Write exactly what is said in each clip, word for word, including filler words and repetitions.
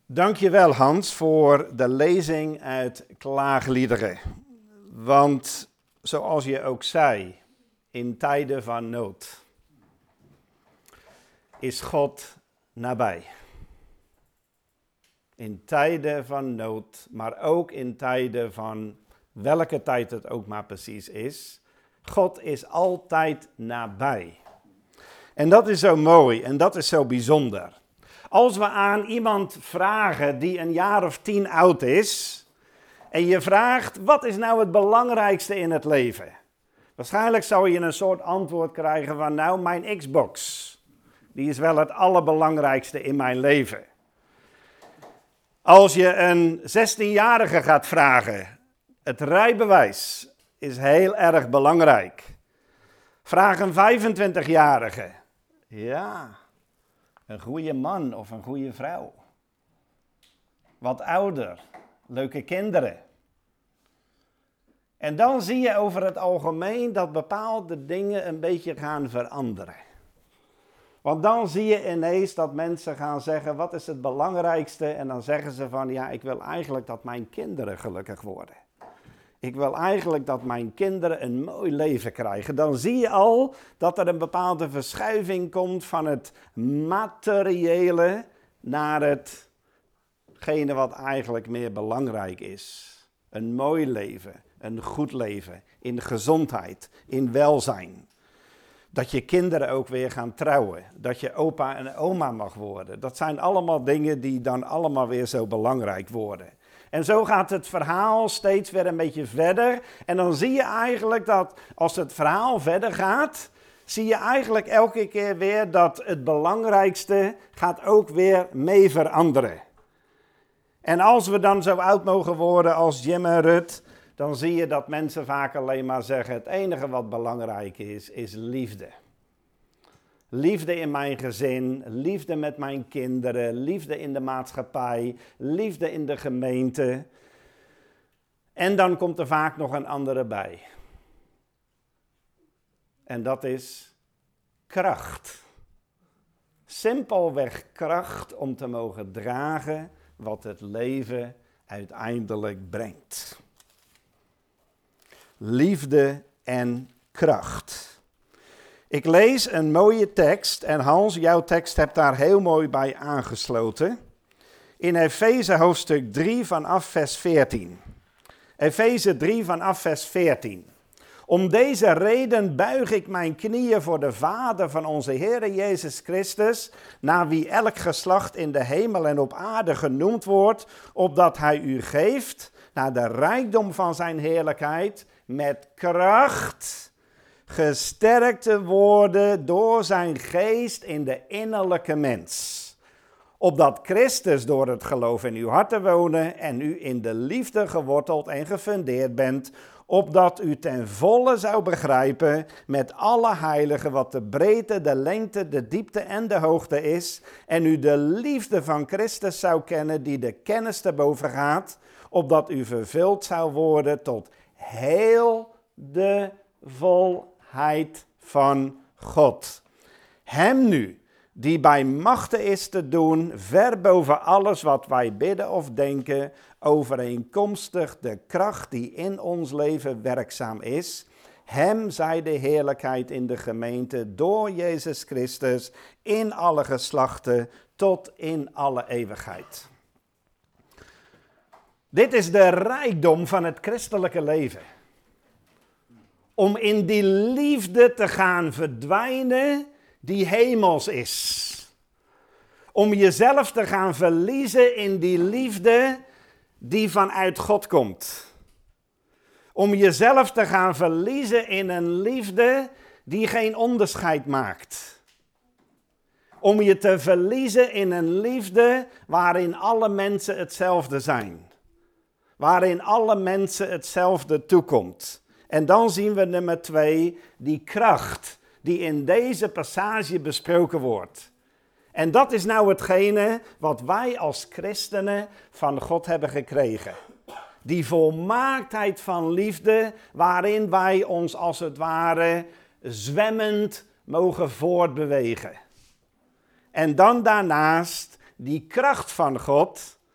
Dankjewel Hans voor de lezing uit Klaagliederen. Want zoals je ook zei, in tijden van nood is God nabij. In tijden van nood, maar ook in tijden van welke tijd het ook maar precies is. God is altijd nabij. En dat is zo mooi en dat is zo bijzonder. Als we aan iemand vragen die een jaar of tien oud is, en je vraagt, wat is nou het belangrijkste in het leven? Waarschijnlijk zou je een soort antwoord krijgen van, nou, mijn Xbox. Die is wel het allerbelangrijkste in mijn leven. Als je een zestienjarige gaat vragen, het rijbewijs is heel erg belangrijk. Vraag een vijfentwintigjarige, ja, een goede man of een goede vrouw. Wat ouder, leuke kinderen. En dan zie je over het algemeen dat bepaalde dingen een beetje gaan veranderen. Want dan zie je ineens dat mensen gaan zeggen, wat is het belangrijkste? En dan zeggen ze van, ja, ik wil eigenlijk dat mijn kinderen gelukkig worden. Ik wil eigenlijk dat mijn kinderen een mooi leven krijgen. Dan zie je al dat er een bepaalde verschuiving komt van het materiële naar hetgene wat eigenlijk meer belangrijk is. Een mooi leven, een goed leven, in gezondheid, in welzijn. Dat je kinderen ook weer gaan trouwen. Dat je opa en oma mag worden. Dat zijn allemaal dingen die dan allemaal weer zo belangrijk worden. En zo gaat het verhaal steeds weer een beetje verder. En dan zie je eigenlijk dat als het verhaal verder gaat, zie je eigenlijk elke keer weer dat het belangrijkste gaat ook weer mee veranderen. En als we dan zo oud mogen worden als Jim en Rut, dan zie je dat mensen vaak alleen maar zeggen, het enige wat belangrijk is, is liefde. Liefde in mijn gezin, liefde met mijn kinderen, liefde in de maatschappij, liefde in de gemeente. En dan komt er vaak nog een andere bij. En dat is kracht. Simpelweg kracht om te mogen dragen wat het leven uiteindelijk brengt. Liefde en kracht. Ik lees een mooie tekst en Hans, jouw tekst hebt daar heel mooi bij aangesloten. In Efeze hoofdstuk drie vanaf vers veertien. Efeze drie vanaf vers veertien. Om deze reden buig ik mijn knieën voor de Vader van onze Heer Jezus Christus, naar wie elk geslacht in de hemel en op aarde genoemd wordt, opdat hij u geeft, naar de rijkdom van zijn heerlijkheid, met kracht gesterkt te worden door zijn geest in de innerlijke mens. Opdat Christus door het geloof in uw harten wonen en u in de liefde geworteld en gefundeerd bent, opdat u ten volle zou begrijpen met alle heiligen wat de breedte, de lengte, de diepte en de hoogte is, en u de liefde van Christus zou kennen die de kennis te boven gaat, opdat u vervuld zou worden tot heel de volheid van God. Hem nu, die bij machte is te doen, ver boven alles wat wij bidden of denken, overeenkomstig de kracht die in ons leven werkzaam is. Hem zij de heerlijkheid in de gemeente door Jezus Christus in alle geslachten tot in alle eeuwigheid. Dit is de rijkdom van het christelijke leven. Om in die liefde te gaan verdwijnen die hemels is. Om jezelf te gaan verliezen in die liefde die vanuit God komt. Om jezelf te gaan verliezen in een liefde die geen onderscheid maakt. Om je te verliezen in een liefde waarin alle mensen hetzelfde zijn. Waarin alle mensen hetzelfde toekomt. En dan zien we nummer twee, die kracht die in deze passage besproken wordt. En dat is nou hetgene wat wij als christenen van God hebben gekregen. Die volmaaktheid van liefde waarin wij ons als het ware zwemmend mogen voortbewegen. En dan daarnaast die kracht van God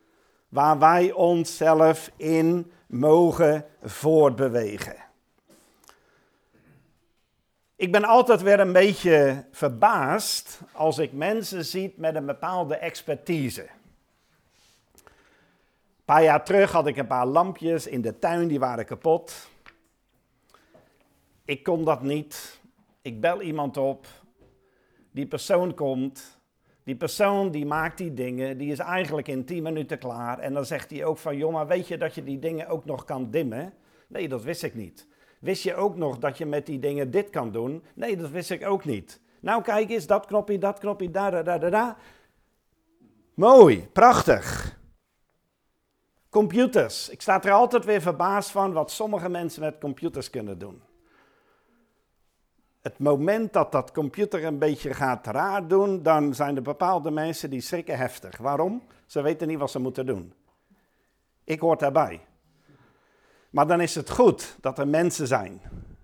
waar wij onszelf in mogen voortbewegen. Ik ben altijd weer een beetje verbaasd als ik mensen zie met een bepaalde expertise. Een paar jaar terug had ik een paar lampjes in de tuin, die waren kapot. Ik kon dat niet. Ik bel iemand op. Die persoon komt. Die persoon die maakt die dingen, die is eigenlijk in tien minuten klaar. En dan zegt hij ook van, joh, maar weet je dat je die dingen ook nog kan dimmen? Nee, dat wist ik niet. Wist je ook nog dat je met die dingen dit kan doen? Nee, dat wist ik ook niet. Nou, kijk eens, dat knopje, dat knopje, da, da, da, da, da. Mooi, prachtig. Computers. Ik sta er altijd weer verbaasd van wat sommige mensen met computers kunnen doen. Het moment dat dat computer een beetje gaat raar doen, dan zijn er bepaalde mensen die schrikken heftig. Waarom? Ze weten niet wat ze moeten doen. Ik hoor daarbij. Maar dan is het goed dat er mensen zijn.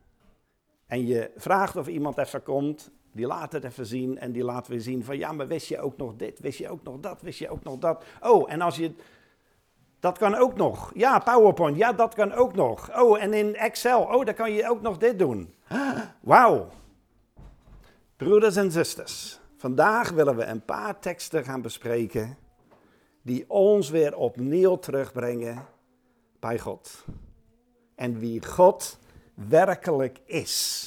En je vraagt of iemand even komt, die laat het even zien en die laat weer zien van ja, maar wist je ook nog dit, wist je ook nog dat, wist je ook nog dat. Oh, en als je, dat kan ook nog. Ja, PowerPoint, ja, dat kan ook nog. Oh, en in Excel, oh, dan kan je ook nog dit doen. Wauw. Broeders en zusters, vandaag willen we een paar teksten gaan bespreken die ons weer opnieuw terugbrengen bij God. En wie God werkelijk is.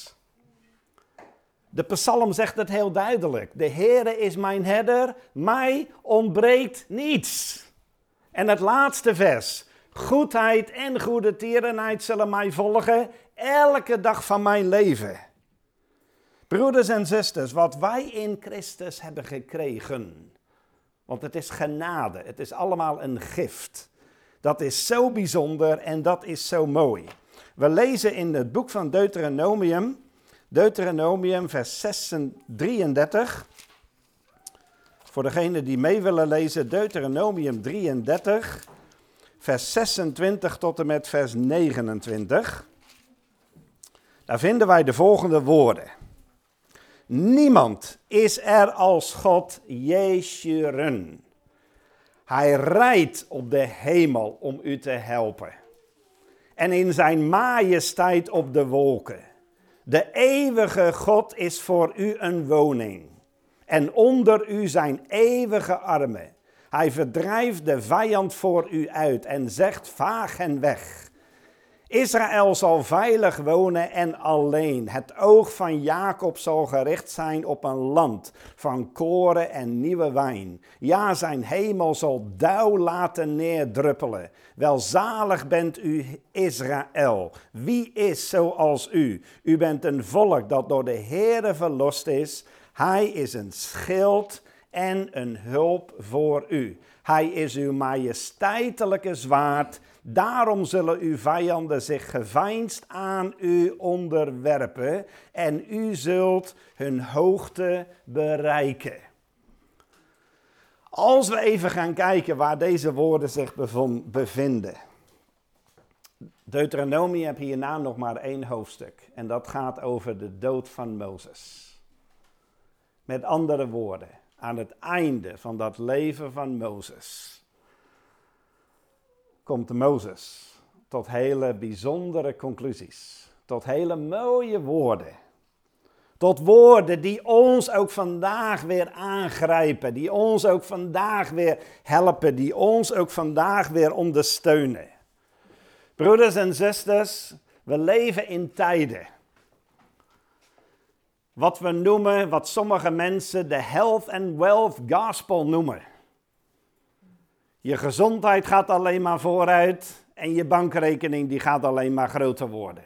De psalm zegt het heel duidelijk. De Heere is mijn herder, mij ontbreekt niets. En het laatste vers. Goedheid en goede tierenheid zullen mij volgen elke dag van mijn leven. Broeders en zusters, wat wij in Christus hebben gekregen. Want het is genade, het is allemaal een gift. Dat is zo bijzonder en dat is zo mooi. We lezen in het boek van Deuteronomium, Deuteronomium vers drieëndertig. Voor degenen die mee willen lezen, Deuteronomium drieëndertig, vers zesentwintig tot en met vers negenentwintig. Daar vinden wij de volgende woorden. Niemand is er als God, Jeshurun. Hij rijdt op de hemel om u te helpen. En in zijn majesteit op de wolken. De eeuwige God is voor u een woning. En onder u zijn eeuwige armen. Hij verdrijft de vijand voor u uit en zegt vaag hen weg. Israël zal veilig wonen en alleen. Het oog van Jacob zal gericht zijn op een land van koren en nieuwe wijn. Ja, zijn hemel zal dauw laten neerdruppelen. Welzalig bent u, Israël. Wie is zoals u? U bent een volk dat door de Heere verlost is. Hij is een schild en een hulp voor u. Hij is uw majesteitelijke zwaard. Daarom zullen uw vijanden zich geveinsd aan u onderwerpen en u zult hun hoogte bereiken. Als we even gaan kijken waar deze woorden zich bevinden. Deuteronomie heeft hierna nog maar één hoofdstuk en dat gaat over de dood van Mozes. Met andere woorden, aan het einde van dat leven van Mozes komt Mozes tot hele bijzondere conclusies. Tot hele mooie woorden. Tot woorden die ons ook vandaag weer aangrijpen. Die ons ook vandaag weer helpen. Die ons ook vandaag weer ondersteunen. Broeders en zusters, we leven in tijden. Wat we noemen, wat sommige mensen de health and wealth gospel noemen. Je gezondheid gaat alleen maar vooruit en je bankrekening die gaat alleen maar groter worden.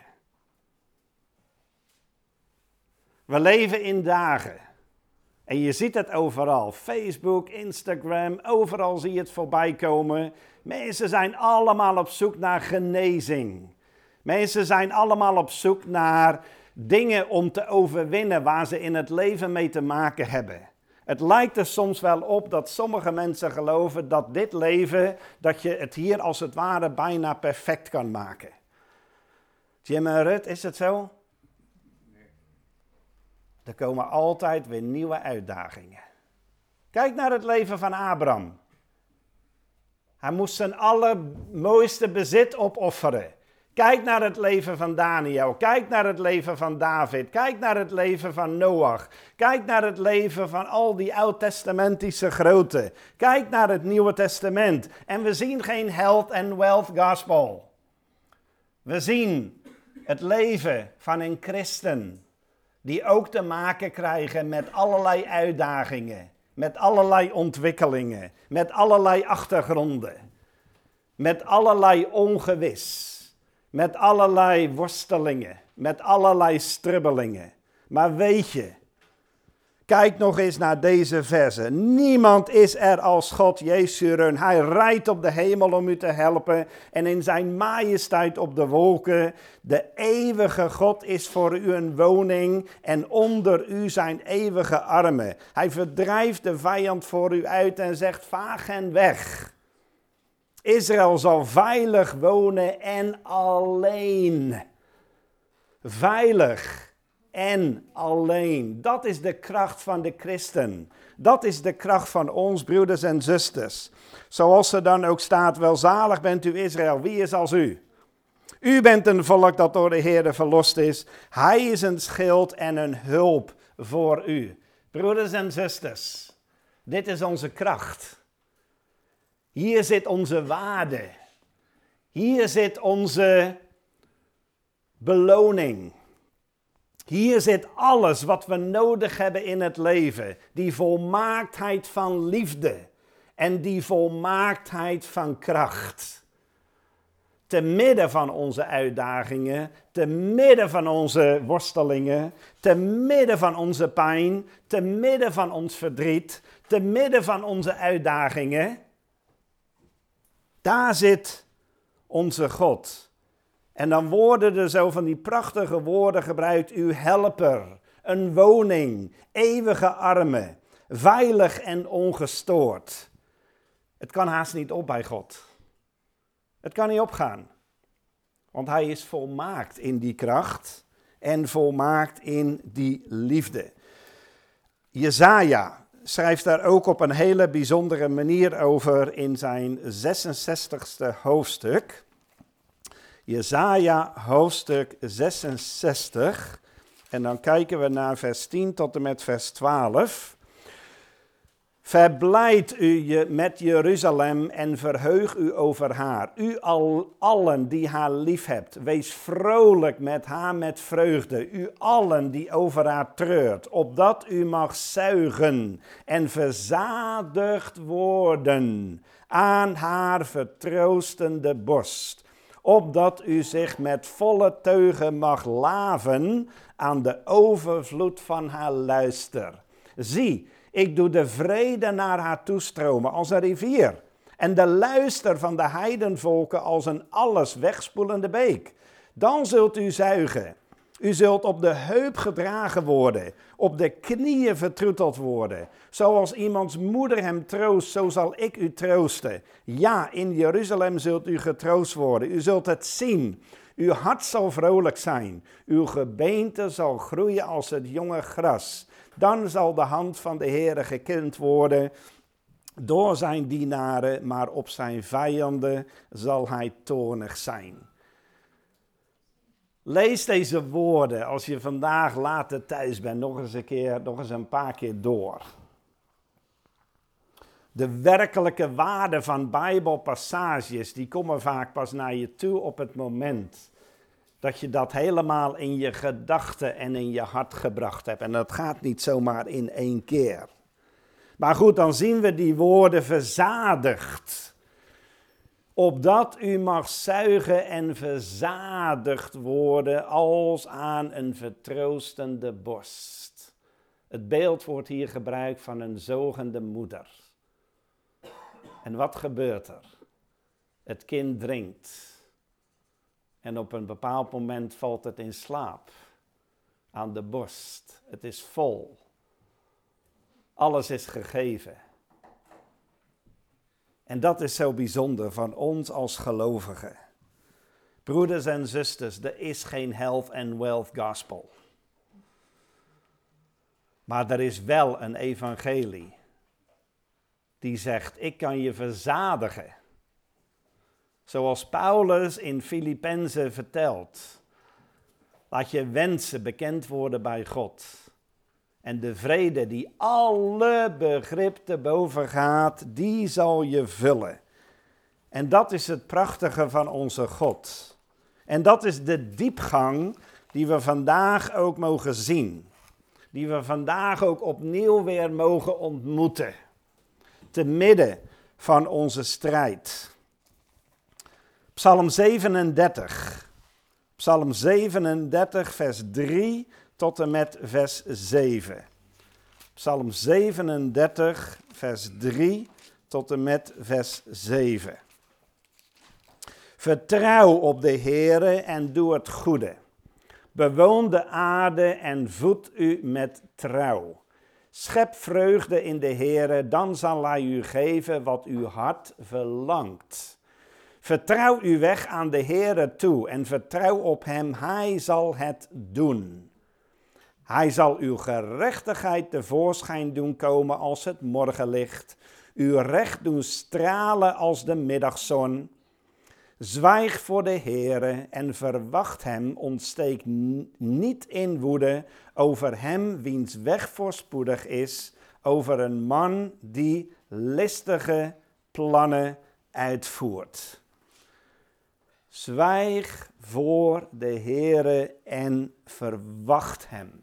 We leven in dagen en je ziet het overal. Facebook, Instagram, overal zie je het voorbij komen. Mensen zijn allemaal op zoek naar genezing. Mensen zijn allemaal op zoek naar dingen om te overwinnen waar ze in het leven mee te maken hebben. Het lijkt er soms wel op dat sommige mensen geloven dat dit leven, dat je het hier als het ware bijna perfect kan maken. Jim en Rut, is het zo? Nee. Er komen altijd weer nieuwe uitdagingen. Kijk naar het leven van Abraham. Hij moest zijn allermooiste bezit opofferen. Kijk naar het leven van Daniel. Kijk naar het leven van David. Kijk naar het leven van Noach. Kijk naar het leven van al die oud-testamentische groten. Kijk naar het Nieuwe Testament. En we zien geen health and wealth gospel. We zien het leven van een christen die ook te maken krijgen met allerlei uitdagingen, met allerlei ontwikkelingen, met allerlei achtergronden, met allerlei ongewis. Met allerlei worstelingen, met allerlei strubbelingen. Maar weet je, kijk nog eens naar deze versen. Niemand is er als God Jezuren. Hij rijdt op de hemel om u te helpen en in zijn majesteit op de wolken. De eeuwige God is voor u een woning en onder u zijn eeuwige armen. Hij verdrijft de vijand voor u uit en zegt, vaag hen weg. Israël zal veilig wonen en alleen. Veilig en alleen. Dat is de kracht van de christen. Dat is de kracht van ons, broeders en zusters. Zoals er dan ook staat, welzalig bent u Israël, wie is als u? U bent een volk dat door de Heer verlost is. Hij is een schild en een hulp voor u. Broeders en zusters, dit is onze kracht. Hier zit onze waarde. Hier zit onze beloning. Hier zit alles wat we nodig hebben in het leven. Die volmaaktheid van liefde en die volmaaktheid van kracht. Te midden van onze uitdagingen, te midden van onze worstelingen, te midden van onze pijn, te midden van ons verdriet, te midden van onze uitdagingen. Daar zit onze God. En dan worden er zo van die prachtige woorden gebruikt. Uw helper, een woning, eeuwige armen, veilig en ongestoord. Het kan haast niet op bij God. Het kan niet opgaan. Want hij is volmaakt in die kracht en volmaakt in die liefde. Jesaja schrijft daar ook op een hele bijzondere manier over in zijn zesenzestigste hoofdstuk. Jesaja hoofdstuk zesenzestig. En dan kijken we naar vers tien tot en met vers twaalf. Verblijd u je met Jeruzalem en verheug u over haar. U al, allen die haar lief hebt, wees vrolijk met haar met vreugde. U allen die over haar treurt, opdat u mag zuigen en verzadigd worden aan haar vertroostende borst. Opdat u zich met volle teugen mag laven aan de overvloed van haar luister. Zie, ik doe de vrede naar haar toestromen als een rivier en de luister van de heidenvolken als een alles wegspoelende beek. Dan zult u zuigen. U zult op de heup gedragen worden, op de knieën vertroeteld worden. Zoals iemands moeder hem troost, zo zal ik u troosten. Ja, in Jeruzalem zult u getroost worden. U zult het zien. Uw hart zal vrolijk zijn. Uw gebeente zal groeien als het jonge gras. Dan zal de hand van de Heere gekend worden door zijn dienaren, maar op zijn vijanden zal hij toornig zijn. Lees deze woorden als je vandaag later thuis bent, nog eens een keer, nog eens een paar keer door. De werkelijke waarde van Bijbelpassages, die komen vaak pas naar je toe op het moment dat je dat helemaal in je gedachten en in je hart gebracht hebt. En dat gaat niet zomaar in één keer. Maar goed, dan zien we die woorden verzadigd. Opdat u mag zuigen en verzadigd worden als aan een vertroostende borst. Het beeld wordt hier gebruikt van een zogende moeder. En wat gebeurt er? Het kind drinkt. En op een bepaald moment valt het in slaap. Aan de borst. Het is vol. Alles is gegeven. En dat is zo bijzonder van ons als gelovigen. Broeders en zusters, er is geen health and wealth gospel. Maar er is wel een evangelie die zegt, ik kan je verzadigen Zoals Paulus in Filippenzen vertelt. Laat je wensen bekend worden bij God. En de vrede die alle begrip te boven gaat, die zal je vullen. En dat is het prachtige van onze God. En dat is de diepgang die we vandaag ook mogen zien. Die we vandaag ook opnieuw weer mogen ontmoeten. Te midden van onze strijd. Psalm zevenendertig. Psalm zevenendertig, vers drie tot en met vers zeven. Psalm zevenendertig, vers drie tot en met vers zeven. Vertrouw op de Heere en doe het goede. Bewoon de aarde en voed u met trouw. Schep vreugde in de Heere, dan zal hij u geven wat uw hart verlangt. Vertrouw uw weg aan de Heere toe en vertrouw op hem, hij zal het doen. Hij zal uw gerechtigheid tevoorschijn doen komen als het morgenlicht, uw recht doen stralen als de middagzon. Zwijg voor de Heere en verwacht hem, ontsteek n- niet in woede over hem wiens weg voorspoedig is, over een man die listige plannen uitvoert. Zwijg voor de Heere en verwacht hem.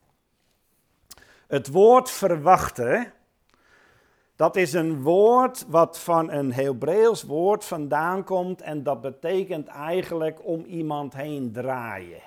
Het woord verwachten, dat is een woord wat van een Hebreeuws woord vandaan komt en dat betekent eigenlijk om iemand heen draaien.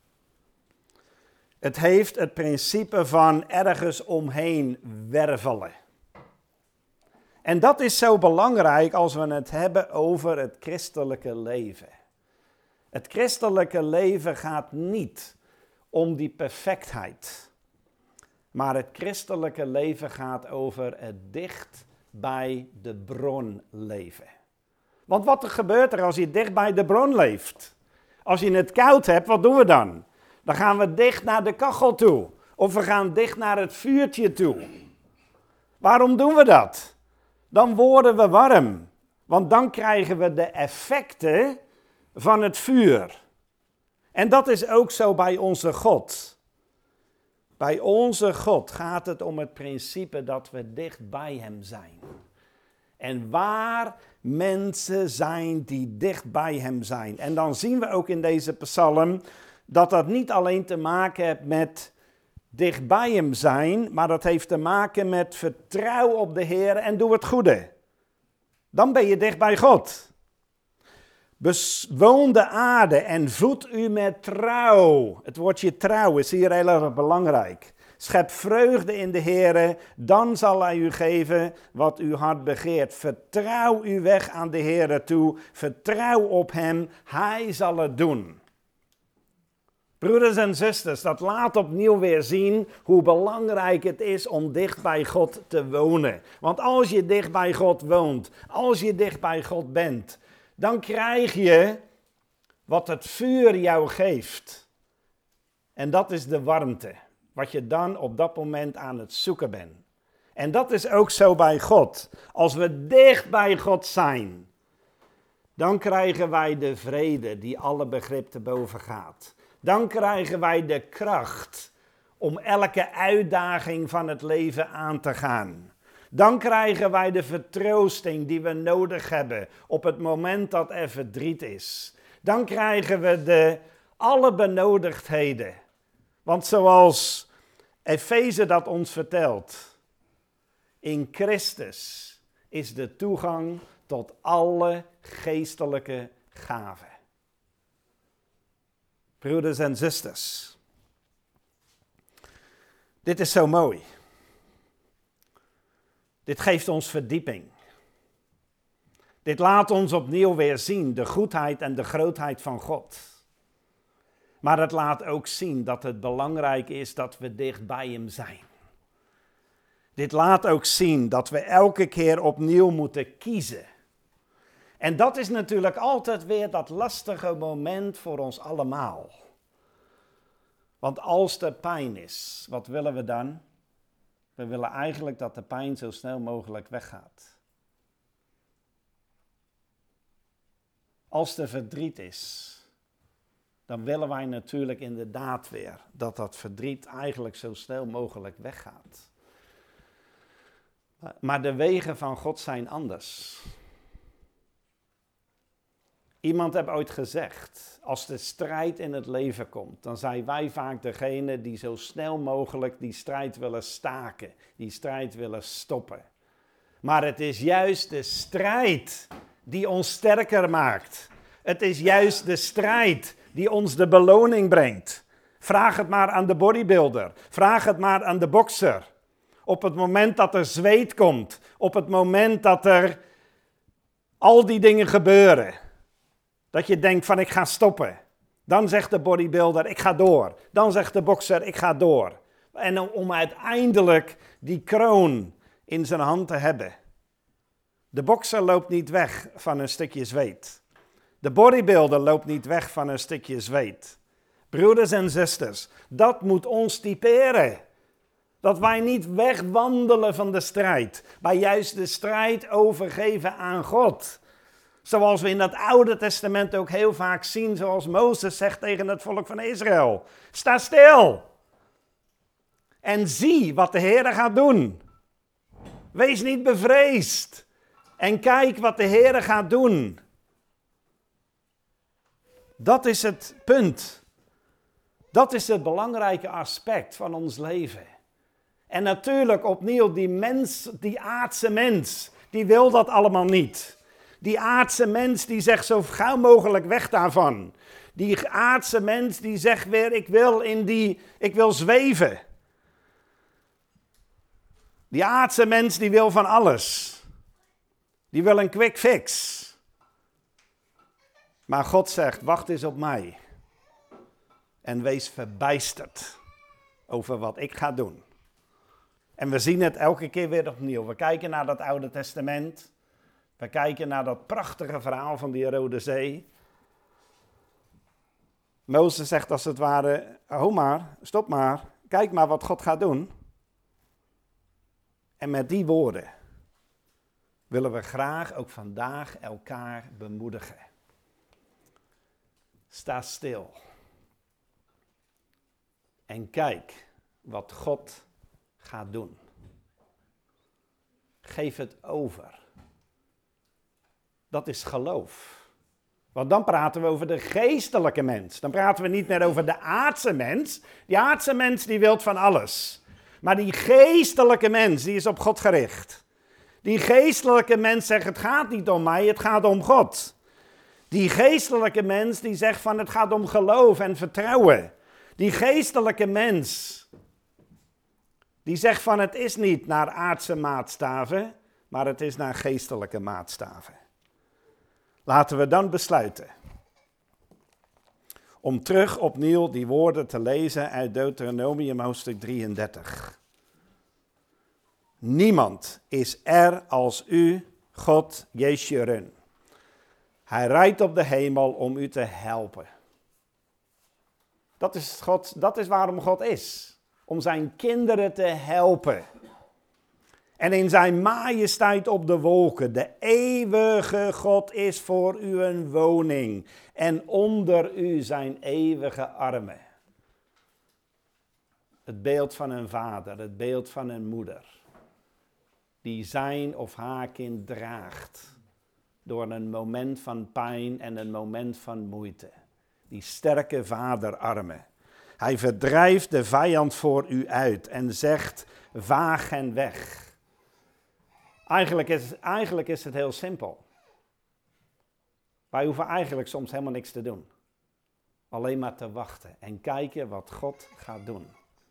Het heeft het principe van ergens omheen wervelen. En dat is zo belangrijk als we het hebben over het christelijke leven. Het christelijke leven gaat niet om die perfectheid. Maar het christelijke leven gaat over het dicht bij de bron leven. Want wat er gebeurt er als je dicht bij de bron leeft? Als je het koud hebt, wat doen we dan? Dan gaan we dicht naar de kachel toe. Of we gaan dicht naar het vuurtje toe. Waarom doen we dat? Dan worden we warm. Want dan krijgen we de effecten van het vuur. En dat is ook zo bij onze God. Bij onze God gaat het om het principe dat we dicht bij hem zijn. En waar mensen zijn die dicht bij hem zijn. En dan zien we ook in deze psalm dat dat niet alleen te maken heeft met dicht bij hem zijn, maar dat heeft te maken met vertrouw op de Heer en doe het goede. Dan ben je dicht bij God. Bewoon de aarde en voed u met trouw. Het woordje trouw is hier heel erg belangrijk. Schep vreugde in de Heere, dan zal hij u geven wat uw hart begeert. Vertrouw uw weg aan de Heere toe. Vertrouw op hem, hij zal het doen. Broeders en zusters, dat laat opnieuw weer zien hoe belangrijk het is om dicht bij God te wonen. Want als je dicht bij God woont, als je dicht bij God bent, dan krijg je wat het vuur jou geeft. En dat is de warmte, wat je dan op dat moment aan het zoeken bent. En dat is ook zo bij God. Als we dicht bij God zijn, dan krijgen wij de vrede die alle begrip te boven gaat. Dan krijgen wij de kracht om elke uitdaging van het leven aan te gaan. Dan krijgen wij de vertroosting die we nodig hebben op het moment dat er verdriet is. Dan krijgen we de alle benodigdheden. Want zoals Efeze dat ons vertelt, in Christus is de toegang tot alle geestelijke gaven. Broeders en zusters, dit is zo mooi. Dit geeft ons verdieping. Dit laat ons opnieuw weer zien de goedheid en de grootheid van God. Maar het laat ook zien dat het belangrijk is dat we dicht bij hem zijn. Dit laat ook zien dat we elke keer opnieuw moeten kiezen. En dat is natuurlijk altijd weer dat lastige moment voor ons allemaal. Want als er pijn is, wat willen we dan? We willen eigenlijk dat de pijn zo snel mogelijk weggaat. als er verdriet is, dan willen wij natuurlijk inderdaad weer dat dat verdriet eigenlijk zo snel mogelijk weggaat. Maar de wegen van God zijn anders. Iemand heeft ooit gezegd, als de strijd in het leven komt, dan zijn wij vaak degene die zo snel mogelijk die strijd willen staken, die strijd willen stoppen. Maar het is juist de strijd die ons sterker maakt. Het is juist de strijd die ons de beloning brengt. Vraag het maar aan de bodybuilder, vraag het maar aan de bokser. Op het moment dat er zweet komt, op het moment dat er al die dingen gebeuren, dat je denkt van ik ga stoppen. Dan zegt de bodybuilder ik ga door. Dan zegt de bokser ik ga door. En om uiteindelijk die kroon in zijn hand te hebben. De bokser loopt niet weg van een stukje zweet. De bodybuilder loopt niet weg van een stukje zweet. Broeders en zusters, dat moet ons typeren. Dat wij niet wegwandelen van de strijd, maar juist de strijd overgeven aan God. Zoals we in het Oude Testament ook heel vaak zien, zoals Mozes zegt tegen het volk van Israël. Sta stil en zie wat de Heer gaat doen. Wees niet bevreesd en kijk wat de Heer gaat doen. Dat is het punt. Dat is het belangrijke aspect van ons leven. En natuurlijk opnieuw, die mens, die aardse mens, die wil dat allemaal niet. Die aardse mens die zegt zo gauw mogelijk weg daarvan. Die aardse mens die zegt weer, ik wil in die, ik wil zweven. Die aardse mens die wil van alles. Die wil een quick fix. Maar God zegt, wacht eens op mij. En wees verbijsterd over wat ik ga doen. En we zien het elke keer weer opnieuw. We kijken naar dat Oude Testament. We kijken naar dat prachtige verhaal van die Rode Zee. Mozes zegt als het ware, ho maar, stop maar, kijk maar wat God gaat doen. En met die woorden willen we graag ook vandaag elkaar bemoedigen. Sta stil. En kijk wat God gaat doen. Geef het over. Dat is geloof. Want dan praten we over de geestelijke mens. Dan praten we niet meer over de aardse mens. Die aardse mens die wil van alles. Maar die geestelijke mens die is op God gericht. Die geestelijke mens zegt het gaat niet om mij, het gaat om God. Die geestelijke mens die zegt van het gaat om geloof en vertrouwen. Die geestelijke mens die zegt van het is niet naar aardse maatstaven, maar het is naar geestelijke maatstaven. Laten we dan besluiten om terug opnieuw die woorden te lezen uit Deuteronomium hoofdstuk drieëndertig. Niemand is er als u, God Jeshurun. Hij rijdt op de hemel om u te helpen. Dat is, God, dat is waarom God is. Om zijn kinderen te helpen. En in zijn majesteit op de wolken. De eeuwige God is voor u een woning. En onder u zijn eeuwige armen. Het beeld van een vader, het beeld van een moeder. Die zijn of haar kind draagt. Door een moment van pijn en een moment van moeite. Die sterke vaderarmen. Hij verdrijft de vijand voor u uit en zegt, vaag hen weg. Eigenlijk is, eigenlijk is het heel simpel. Wij hoeven eigenlijk soms helemaal niks te doen. Alleen maar te wachten en kijken wat God gaat doen.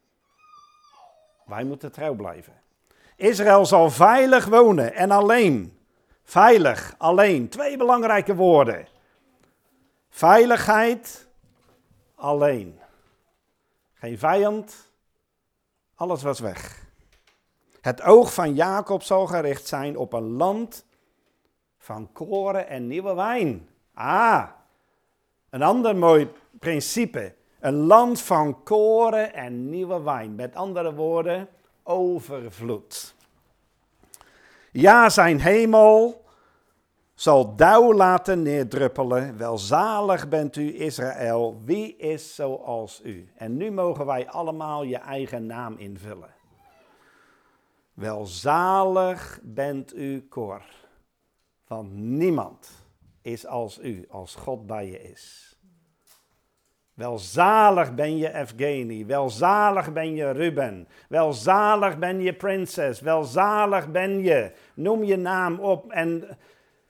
Wij moeten trouw blijven. Israël zal veilig wonen en alleen. Veilig, alleen. Twee belangrijke woorden. Veiligheid, alleen. Geen vijand, alles was weg. Het oog van Jacob zal gericht zijn op een land van koren en nieuwe wijn. Ah, een ander mooi principe. Een land van koren en nieuwe wijn. Met andere woorden, overvloed. Ja, zijn hemel zal dauw laten neerdruppelen. Welzalig bent u, Israël. Wie is zoals u? En nu mogen wij allemaal je eigen naam invullen. Welzalig bent u, Cor. Want niemand is als u, als God bij je is. Welzalig ben je Evgeny, welzalig ben je Ruben, welzalig ben je Prinses, welzalig ben je. Noem je naam op en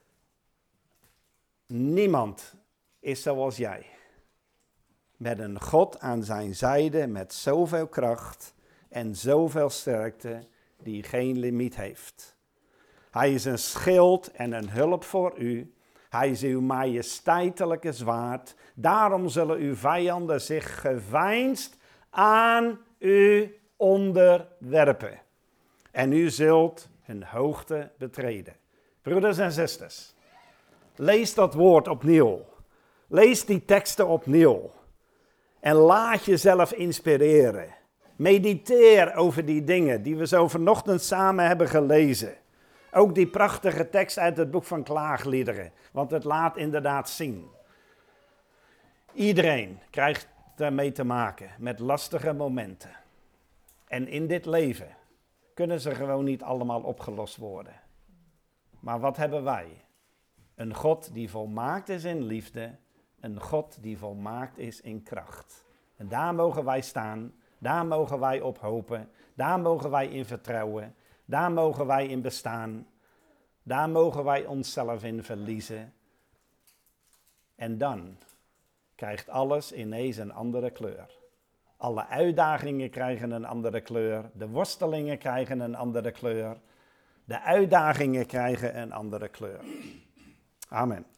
niemand is zoals jij. Met een God aan zijn zijde met zoveel kracht en zoveel sterkte die geen limiet heeft. Hij is een schild en een hulp voor u. Hij is uw majesteitelijke zwaard. Daarom zullen uw vijanden zich geveinsd aan u onderwerpen. En u zult hun hoogte betreden. Broeders en zusters, lees dat woord opnieuw. Lees die teksten opnieuw. En laat jezelf inspireren. Mediteer over die dingen die we zo vanochtend samen hebben gelezen. Ook die prachtige tekst uit het boek van Klaagliederen. Want het laat inderdaad zien. Iedereen krijgt daarmee te maken met lastige momenten. En in dit leven kunnen ze gewoon niet allemaal opgelost worden. Maar wat hebben wij? Een God die volmaakt is in liefde. Een God die volmaakt is in kracht. En daar mogen wij staan. Daar mogen wij op hopen. Daar mogen wij in vertrouwen. Daar mogen wij in bestaan. Daar mogen wij onszelf in verliezen. En dan krijgt alles ineens een andere kleur. Alle uitdagingen krijgen een andere kleur. De worstelingen krijgen een andere kleur. De uitdagingen krijgen een andere kleur. Amen.